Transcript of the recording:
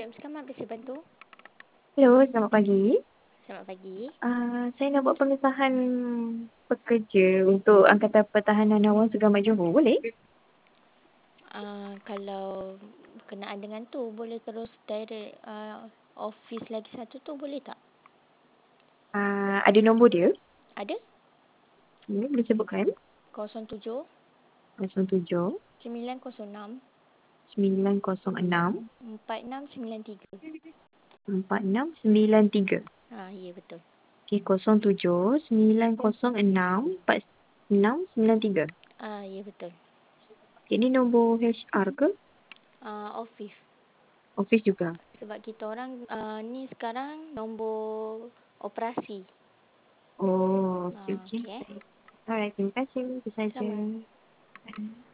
FM. Sekarang bisa bantu? Hello, selamat pagi. Selamat pagi. Saya nak buat pengesahan pekerja untuk Angkatan Pertahanan Awam Segamat Johor. Boleh? Kalau berkenaan dengan tu, boleh terus direct office lagi satu tu, boleh tak? Ada nombor dia? Ada? Boleh sebutkan? 07 07 906 906 4693. 4693. Ya betul. Okay, 07 906 4693. Ya betul. Okay, ini nombor HR ke? Office. Office juga? Sebab kita orang ni sekarang nombor operasi. Oh, okay, okay. Okey. Alright, terima kasih. Itu saja. Sama.